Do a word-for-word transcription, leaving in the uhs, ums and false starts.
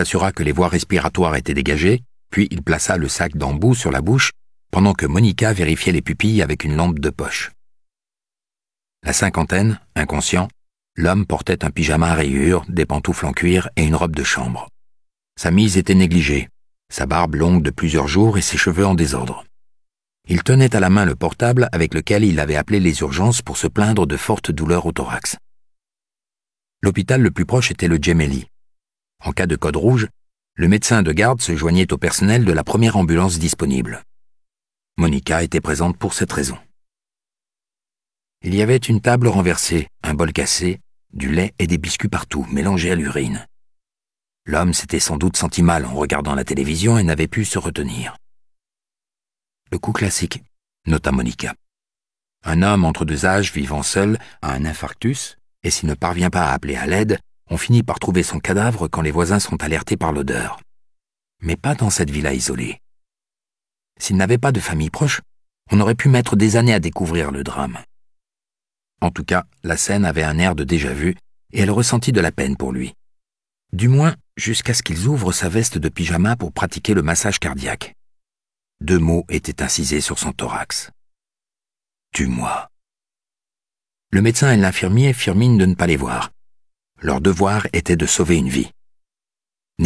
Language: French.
s'assura que les voies respiratoires étaient dégagées, puis il plaça le sac d'embout sur la bouche, pendant que Monica vérifiait les pupilles avec une lampe de poche. La cinquantaine, inconscient, l'homme portait un pyjama à rayures, des pantoufles en cuir et une robe de chambre. Sa mise était négligée, sa barbe longue de plusieurs jours et ses cheveux en désordre. Il tenait à la main le portable avec lequel il avait appelé les urgences pour se plaindre de fortes douleurs au thorax. L'hôpital le plus proche était le Gemelli. En cas de code rouge, le médecin de garde se joignait au personnel de la première ambulance disponible. Monica était présente pour cette raison. Il y avait une table renversée, un bol cassé, du lait et des biscuits partout, mélangés à l'urine. L'homme s'était sans doute senti mal en regardant la télévision et n'avait pu se retenir. Le coup classique, nota Monica. Un homme entre deux âges vivant seul a un infarctus, et s'il ne parvient pas à appeler à l'aide, on finit par trouver son cadavre quand les voisins sont alertés par l'odeur. Mais pas dans cette villa isolée. S'il n'avait pas de famille proche, on aurait pu mettre des années à découvrir le drame. En tout cas, la scène avait un air de déjà-vu, et elle ressentit de la peine pour lui. Du moins, jusqu'à ce qu'ils ouvrent sa veste de pyjama pour pratiquer le massage cardiaque. Deux mots étaient incisés sur son thorax. « Tue-moi ». Le médecin et l'infirmier firent mine de ne pas les voir. Leur devoir était de sauver une vie.